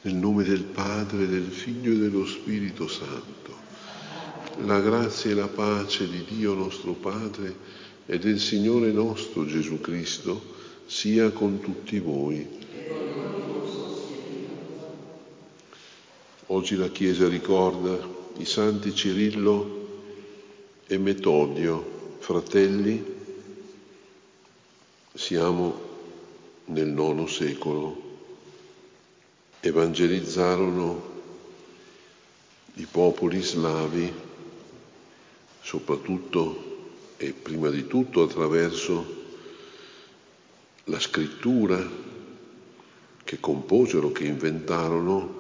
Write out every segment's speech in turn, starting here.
Nel nome del Padre, del Figlio e dello Spirito Santo. La grazia e la pace di Dio nostro Padre e del Signore nostro Gesù Cristo sia con tutti voi. Oggi la Chiesa ricorda i santi Cirillo e Metodio, fratelli. Siamo nel IX secolo. Evangelizzarono i popoli slavi, soprattutto e prima di tutto attraverso la scrittura che composero, che inventarono,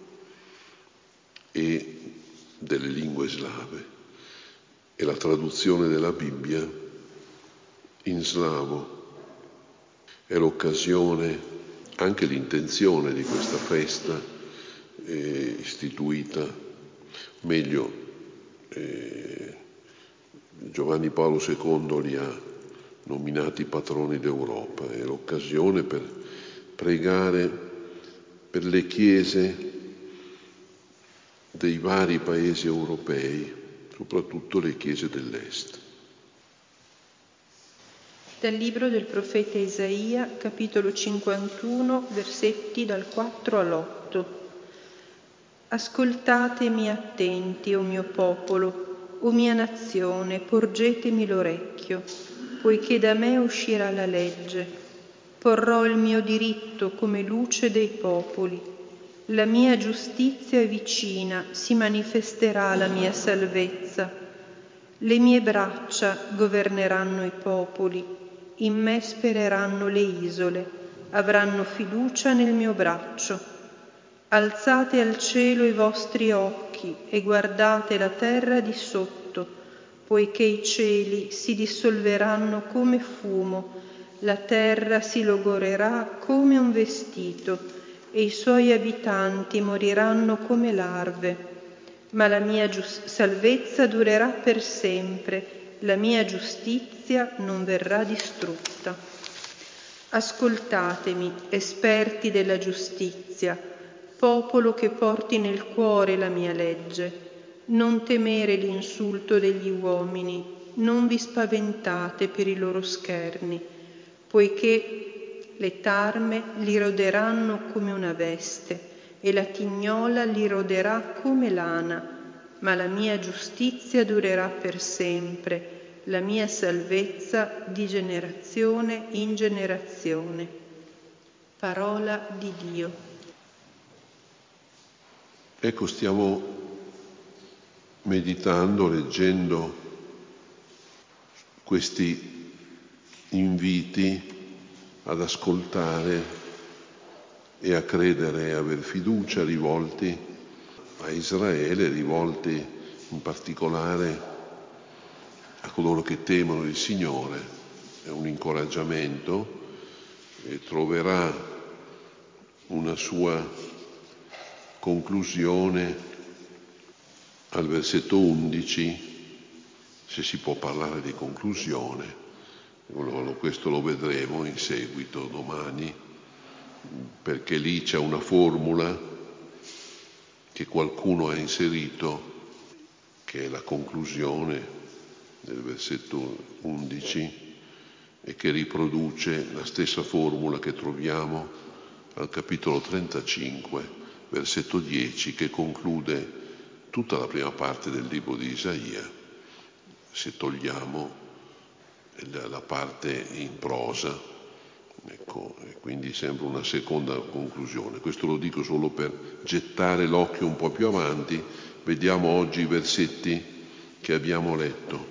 e delle lingue slave e la traduzione della Bibbia in slavo. È l'occasione, anche l'intenzione di questa festa istituita, meglio, Giovanni Paolo II li ha nominati patroni d'Europa, è l'occasione per pregare per le chiese dei vari paesi europei, soprattutto le chiese dell'Est. Dal libro del profeta Isaia, capitolo 51, versetti dal 4 all'8. Ascoltatemi attenti, o mio popolo, o mia nazione, porgetemi l'orecchio, poiché da me uscirà la legge. Porrò il mio diritto come luce dei popoli. La mia giustizia è vicina, si manifesterà la mia salvezza. Le mie braccia governeranno i popoli. In me spereranno le isole, avranno fiducia nel mio braccio. Alzate al cielo i vostri occhi e guardate la terra di sotto, poiché i cieli si dissolveranno come fumo, la terra si logorerà come un vestito e i suoi abitanti moriranno come larve. Ma la mia salvezza durerà per sempre. La mia giustizia non verrà distrutta. Ascoltatemi, esperti della giustizia, popolo che porti nel cuore la mia legge. Non temere l'insulto degli uomini, non vi spaventate per i loro scherni, poiché le tarme li roderanno come una veste e la tignola li roderà come lana. Ma la mia giustizia durerà per sempre, la mia salvezza di generazione in generazione. Parola di Dio. Ecco, stiamo meditando, leggendo questi inviti ad ascoltare e a credere e aver fiducia rivolti a Israele, rivolti in particolare a coloro che temono il Signore. È un incoraggiamento e troverà una sua conclusione al versetto 11, se si può parlare di conclusione. Questo lo vedremo in seguito domani, perché lì c'è una formula che qualcuno ha inserito, che è la conclusione del versetto 11 e che riproduce la stessa formula che troviamo al capitolo 35, versetto 10, che conclude tutta la prima parte del libro di Isaia, se togliamo la parte in prosa. Ecco, e quindi sembra una seconda conclusione. Questo lo dico solo per gettare l'occhio un po' più avanti. Vediamo oggi i versetti che abbiamo letto.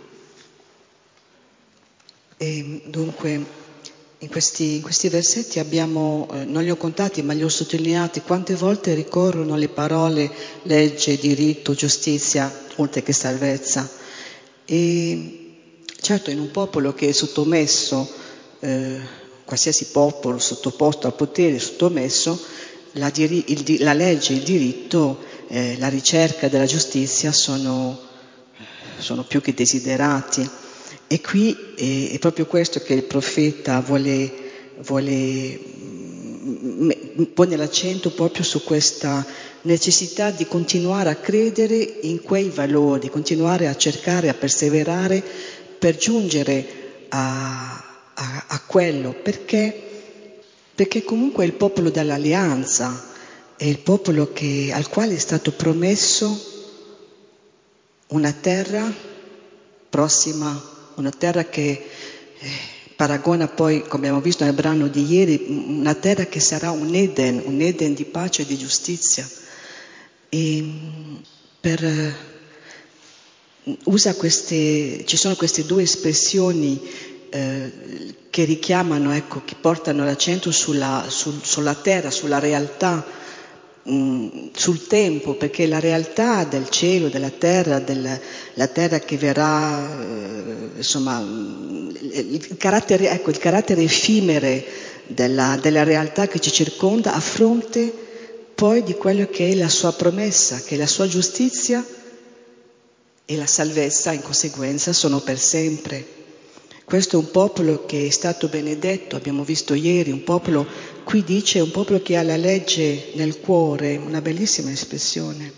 E dunque, in questi versetti abbiamo, non li ho contati ma li ho sottolineati, quante volte ricorrono le parole legge, diritto, giustizia, oltre che salvezza. E certo, in un popolo che è sottomesso, qualsiasi popolo sottoposto al potere, sottomesso, la legge, il diritto, la ricerca della giustizia sono più che desiderati. E qui è proprio questo che il profeta vuole pone l'accento proprio su questa necessità di continuare a credere in quei valori, continuare a cercare, a perseverare per giungere a quello, perché comunque è il popolo dell'alleanza, è il popolo al quale è stato promesso una terra prossima, una terra che paragona poi, come abbiamo visto nel brano di ieri, una terra che sarà un Eden di pace e di giustizia. E ci sono queste due espressioni che richiamano, ecco, che portano l'accento sulla terra, sulla realtà, sul tempo, perché la realtà del cielo, della terra, la terra che verrà, insomma, il carattere effimere della realtà che ci circonda a fronte poi di quello che è la sua promessa, che la sua giustizia e la salvezza in conseguenza sono per sempre. Questo è un popolo che è stato benedetto, abbiamo visto ieri, un popolo, qui dice, un popolo che ha la legge nel cuore, una bellissima espressione,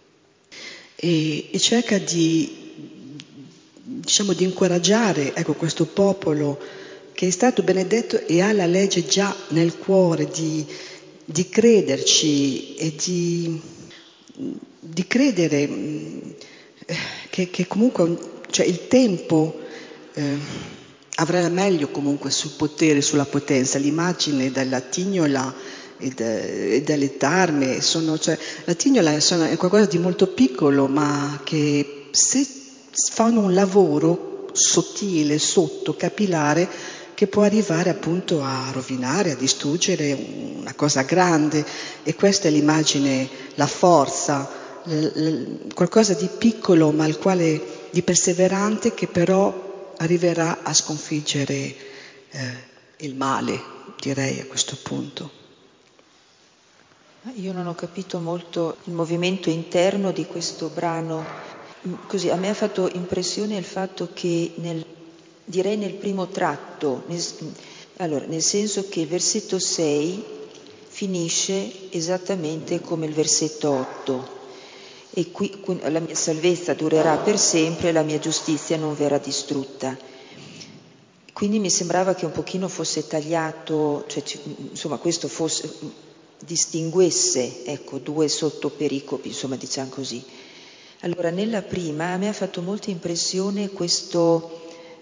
e cerca di incoraggiare, ecco, questo popolo che è stato benedetto e ha la legge già nel cuore, di crederci e di credere che comunque cioè il tempo avrà meglio comunque sul potere, sulla potenza. L'immagine della tignola e delle tarme la tignola è qualcosa di molto piccolo, ma che se fanno un lavoro sottile, sotto, capillare, che può arrivare appunto a rovinare, a distruggere una cosa grande. E questa è l'immagine, la forza, qualcosa di piccolo ma di perseverante, che però arriverà a sconfiggere il male, direi a questo punto. Io non ho capito molto il movimento interno di questo brano. Così, a me ha fatto impressione il fatto che nel primo tratto, nel senso che il versetto 6 finisce esattamente come il versetto 8. E qui la mia salvezza durerà per sempre, la mia giustizia non verrà distrutta. Quindi mi sembrava che un pochino fosse tagliato, insomma questo distinguesse, ecco, due sottopericopi, insomma, diciamo così. Allora, nella prima a me ha fatto molta impressione questo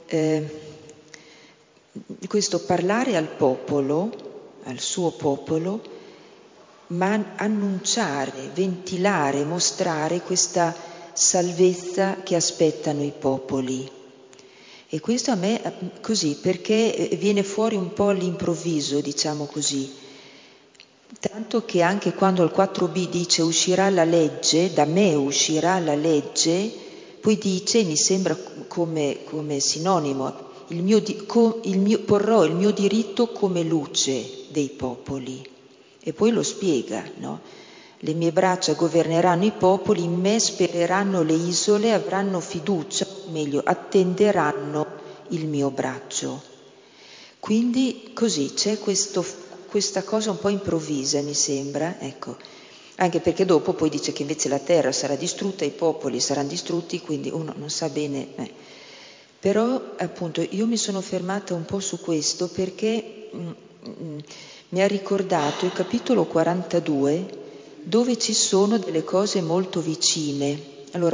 parlare al popolo, al suo popolo, ma annunciare, ventilare, mostrare questa salvezza che aspettano i popoli. E questo a me così, perché viene fuori un po' all'improvviso, diciamo così. Tanto che anche quando il 4b dice uscirà la legge, da me uscirà la legge, poi dice, mi sembra come sinonimo, porrò il mio diritto come luce dei popoli. E poi lo spiega, no? Le mie braccia governeranno i popoli, in me spereranno le isole, avranno fiducia, meglio, attenderanno il mio braccio. Quindi così c'è questa cosa un po' improvvisa, mi sembra, ecco. Anche perché dopo poi dice che invece la terra sarà distrutta, i popoli saranno distrutti, quindi uno non sa bene. Però appunto io mi sono fermata un po' su questo perché mi ha ricordato il capitolo 42, dove ci sono delle cose molto vicine. Allora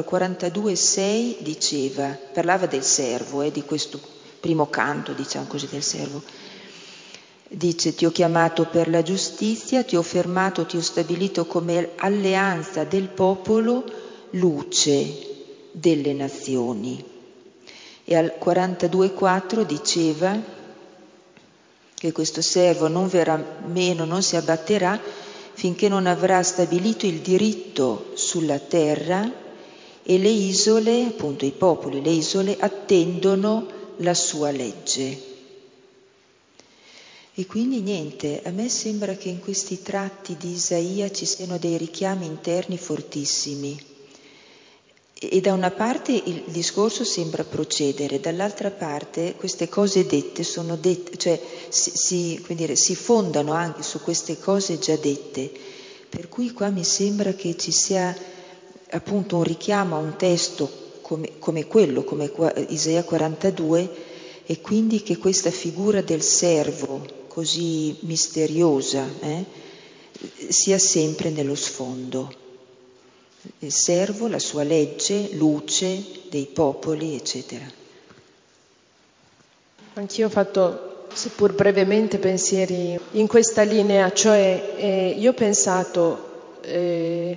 42,6 parlava del servo, di questo primo canto, diciamo così, del servo. Dice: ti ho chiamato per la giustizia, ti ho fermato, ti ho stabilito come alleanza del popolo, luce delle nazioni. E al 42,4 diceva che questo servo non verrà meno, non si abbatterà finché non avrà stabilito il diritto sulla terra, e le isole, appunto i popoli, le isole attendono la sua legge. E quindi niente, a me sembra che in questi tratti di Isaia ci siano dei richiami interni fortissimi. E da una parte il discorso sembra procedere, dall'altra parte queste cose dette sono dette, cioè si fondano anche su queste cose già dette, per cui qua mi sembra che ci sia appunto un richiamo a un testo come quello, come Isaia 42, e quindi che questa figura del servo così misteriosa sia sempre nello sfondo. Il servo, la sua legge, luce dei popoli, eccetera. Anch'io ho fatto, seppur brevemente, pensieri in questa linea, cioè io ho pensato che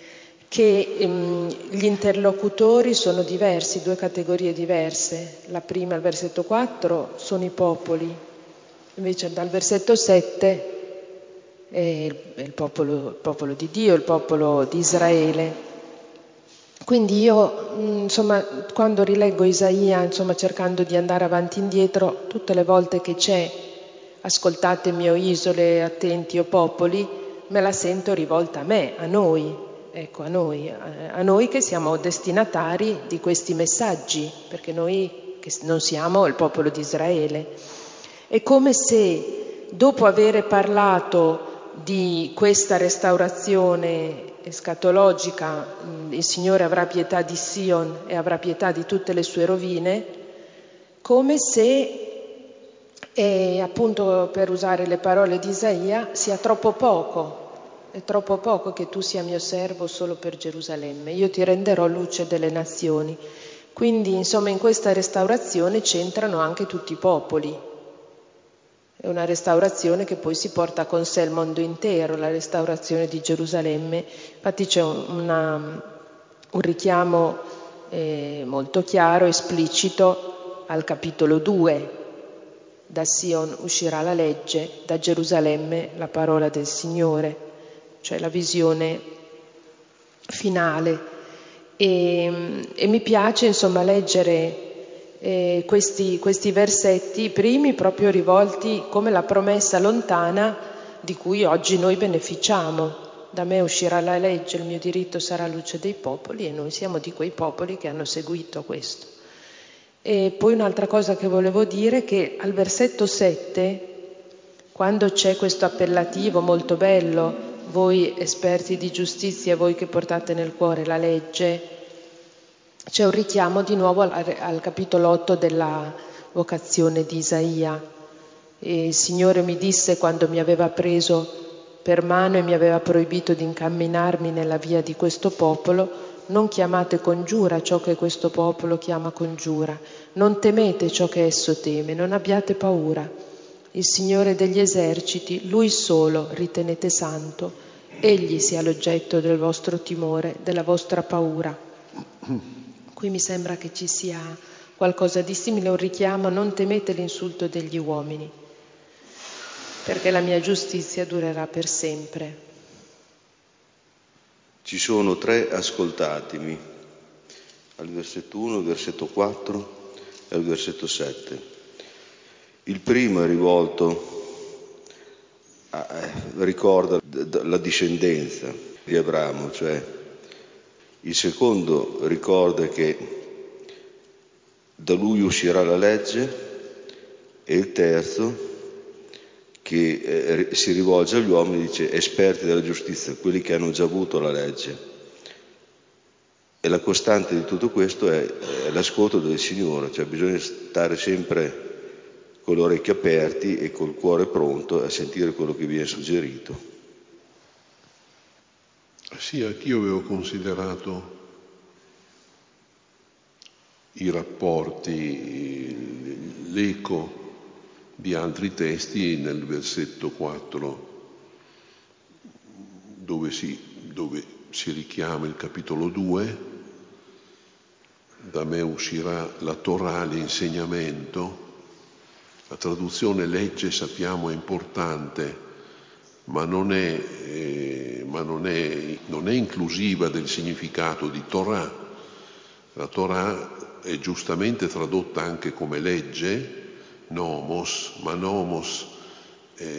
gli interlocutori sono diversi, due categorie diverse. La prima, al versetto 4, sono i popoli, invece dal versetto 7 è il popolo di Dio, il popolo di Israele. Quindi io, quando rileggo Isaia, cercando di andare avanti e indietro, tutte le volte che c'è ascoltatemi, o isole, attenti, o popoli, me la sento rivolta a me, a noi, ecco, a noi che siamo destinatari di questi messaggi, perché noi che non siamo il popolo di Israele. È come se, dopo avere parlato di questa restaurazione escatologica, il Signore avrà pietà di Sion e avrà pietà di tutte le sue rovine, come se, appunto per usare le parole di Isaia, sia troppo poco, è troppo poco che tu sia mio servo solo per Gerusalemme, io ti renderò luce delle nazioni. Quindi in questa restaurazione c'entrano anche tutti i popoli. È una restaurazione che poi si porta con sé il mondo intero, la restaurazione di Gerusalemme. Infatti c'è un richiamo molto chiaro, esplicito al capitolo 2. Da Sion uscirà la legge, da Gerusalemme la parola del Signore, cioè la visione finale. E mi piace leggere questi versetti, i primi proprio rivolti come la promessa lontana di cui oggi noi beneficiamo. Da me uscirà la legge, il mio diritto sarà luce dei popoli, e noi siamo di quei popoli che hanno seguito questo. E poi un'altra cosa che volevo dire è che al versetto 7, quando c'è questo appellativo molto bello, voi esperti di giustizia, voi che portate nel cuore la legge, c'è un richiamo di nuovo al capitolo 8 della vocazione di Isaia. E il Signore mi disse, quando mi aveva preso per mano e mi aveva proibito di incamminarmi nella via di questo popolo: non chiamate congiura ciò che questo popolo chiama congiura, non temete ciò che esso teme, non abbiate paura. Il Signore degli eserciti, Lui solo ritenete santo, Egli sia l'oggetto del vostro timore, della vostra paura. Qui mi sembra che ci sia qualcosa di simile, un richiamo: non temete l'insulto degli uomini, perché la mia giustizia durerà per sempre. Ci sono 3 ascoltatemi, al versetto 1, al versetto 4 e al versetto 7. Il primo è rivolto, ricorda la discendenza di Abramo, cioè il secondo ricorda che da lui uscirà la legge, e il terzo che si rivolge agli uomini, dice esperti della giustizia, quelli che hanno già avuto la legge. E la costante di tutto questo è l'ascolto del Signore, cioè bisogna stare sempre con le orecchie aperti e col cuore pronto a sentire quello che viene suggerito. Sì, anch'io avevo considerato i rapporti, l'eco di altri testi nel versetto 4, dove si richiama il capitolo 2, da me uscirà la Torah, l'insegnamento. La traduzione legge, sappiamo, è importante, ma non è inclusiva del significato di Torah. La Torah è giustamente tradotta anche come legge, nomos,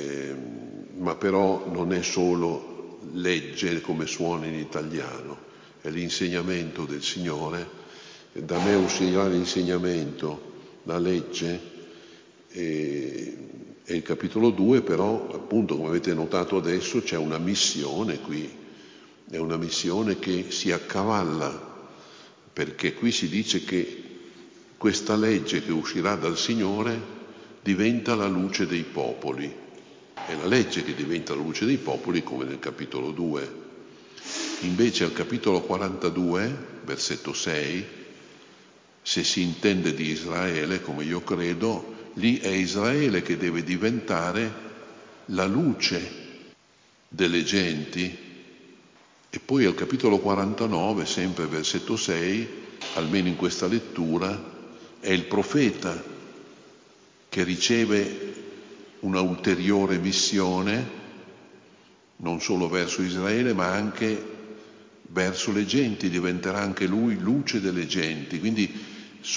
ma però non è solo legge come suona in italiano, è l'insegnamento del Signore. Da me uscirà l'insegnamento, la legge, e il capitolo 2 però, appunto, come avete notato adesso, c'è una missione qui, è una missione che si accavalla, perché qui si dice che questa legge che uscirà dal Signore diventa la luce dei popoli. È la legge che diventa la luce dei popoli, come nel capitolo 2. Invece al capitolo 42, versetto 6, se si intende di Israele, come io credo, lì è Israele che deve diventare la luce delle genti. E poi al capitolo 49, sempre versetto 6, almeno in questa lettura, è il profeta che riceve una ulteriore missione, non solo verso Israele, ma anche verso le genti, diventerà anche lui luce delle genti. Quindi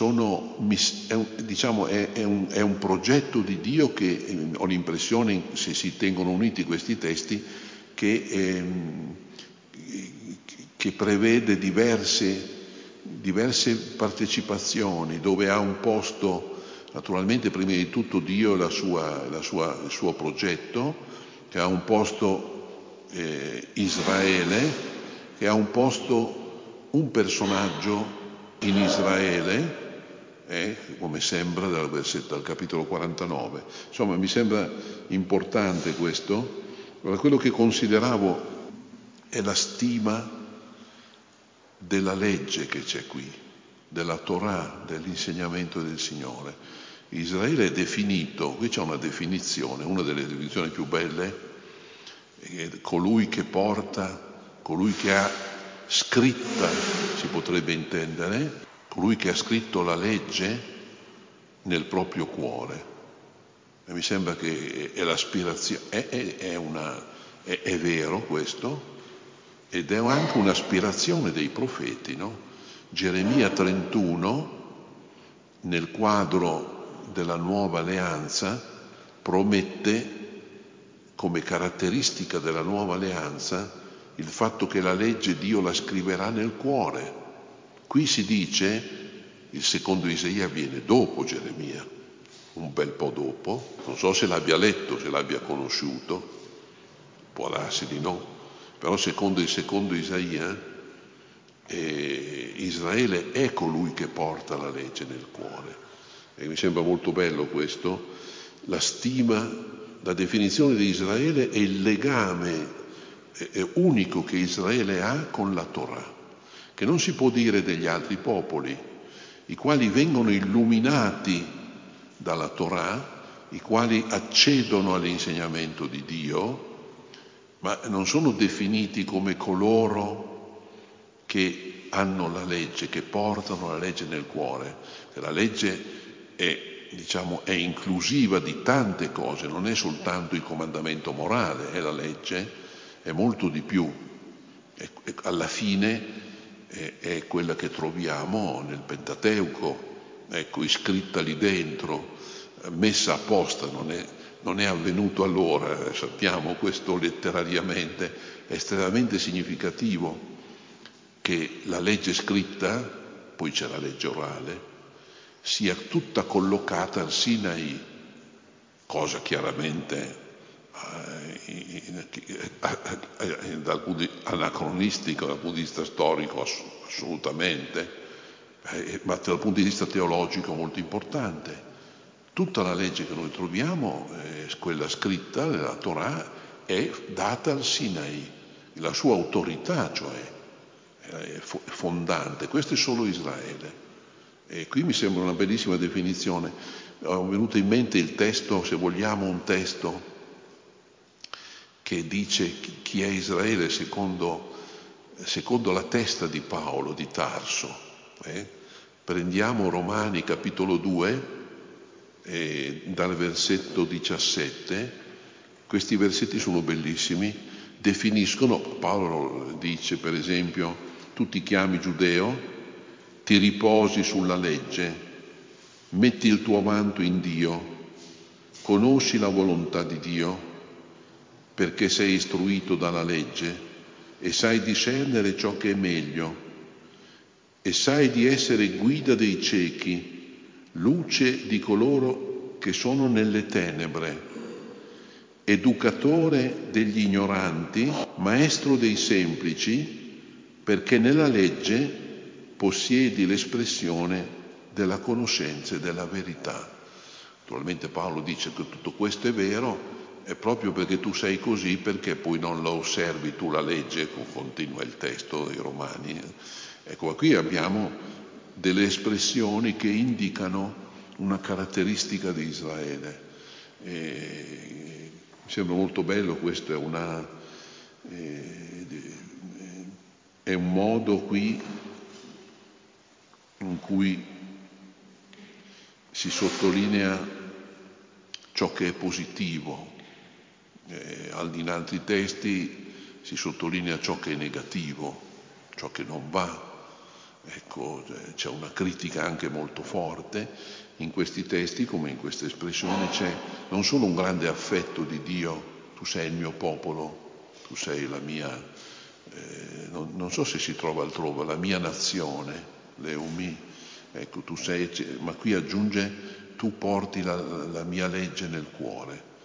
è un progetto di Dio che ho l'impressione, se si tengono uniti questi testi, che prevede diverse partecipazioni, dove ha un posto naturalmente prima di tutto Dio e il suo progetto, che ha un posto Israele, che ha un posto un personaggio in Israele, come sembra dal capitolo 49. Insomma, mi sembra importante questo. Allora, quello che consideravo è la stima della legge che c'è qui, della Torah, dell'insegnamento del Signore. Israele è definito, qui c'è una definizione, una delle definizioni più belle, colui che porta, colui che ha scritta, si potrebbe intendere, colui che ha scritto la legge nel proprio cuore. E mi sembra che è l'aspirazione, è vero questo, ed è anche un'aspirazione dei profeti, no? Geremia 31, nel quadro della nuova alleanza, promette come caratteristica della nuova alleanza il fatto che la legge Dio la scriverà nel cuore. Qui si dice, il secondo Isaia viene dopo Geremia, un bel po' dopo, non so se l'abbia letto, se l'abbia conosciuto, può darsi di no, però secondo il secondo Isaia Israele è colui che porta la legge nel cuore. E mi sembra molto bello questo, la stima, la definizione di Israele è il legame unico che Israele ha con la Torah, che non si può dire degli altri popoli, i quali vengono illuminati dalla Torah, i quali accedono all'insegnamento di Dio, ma non sono definiti come coloro che hanno la legge, che portano la legge nel cuore. La legge è inclusiva di tante cose, non è soltanto il comandamento morale, è la legge, è molto di più. Alla fine è quella che troviamo nel Pentateuco, ecco, iscritta lì dentro, messa apposta, non è avvenuto allora, sappiamo questo letterariamente, è estremamente significativo che la legge scritta, poi c'è la legge orale, sia tutta collocata al Sinai, cosa chiaramente anacronistica dal punto di vista storico, assolutamente, ma dal punto di vista teologico molto importante. Tutta la legge che noi troviamo, quella scritta nella Torah, è data al Sinai, la sua autorità, cioè è fondante. Questo è solo Israele. E qui mi sembra una bellissima definizione. Ho venuto in mente il testo, se vogliamo, un testo che dice chi è Israele secondo la testa di Paolo di Tarso. Prendiamo Romani capitolo 2, dal versetto 17, questi versetti sono bellissimi, definiscono, Paolo dice per esempio, tu ti chiami giudeo, ti riposi sulla legge, metti il tuo vanto in Dio, conosci la volontà di Dio, perché sei istruito dalla legge, e sai discernere ciò che è meglio, e sai di essere guida dei ciechi, luce di coloro che sono nelle tenebre, educatore degli ignoranti, maestro dei semplici, perché nella legge possiedi l'espressione della conoscenza e della verità. Naturalmente Paolo dice che tutto questo è vero, è proprio perché tu sei così, perché poi non lo osservi tu la legge, continua il testo dei Romani. Ecco, qui abbiamo delle espressioni che indicano una caratteristica di Israele. Mi sembra molto bello, questo è un modo qui in cui si sottolinea ciò che è positivo. In altri testi si sottolinea ciò che è negativo, ciò che non va. Ecco, c'è una critica anche molto forte in questi testi, come in queste espressioni c'è non solo un grande affetto di Dio, tu sei il mio popolo, tu sei la mia, non so se si trova altrove, la mia nazione, Leumi, ecco, tu sei, ma qui aggiunge tu porti la mia legge nel cuore.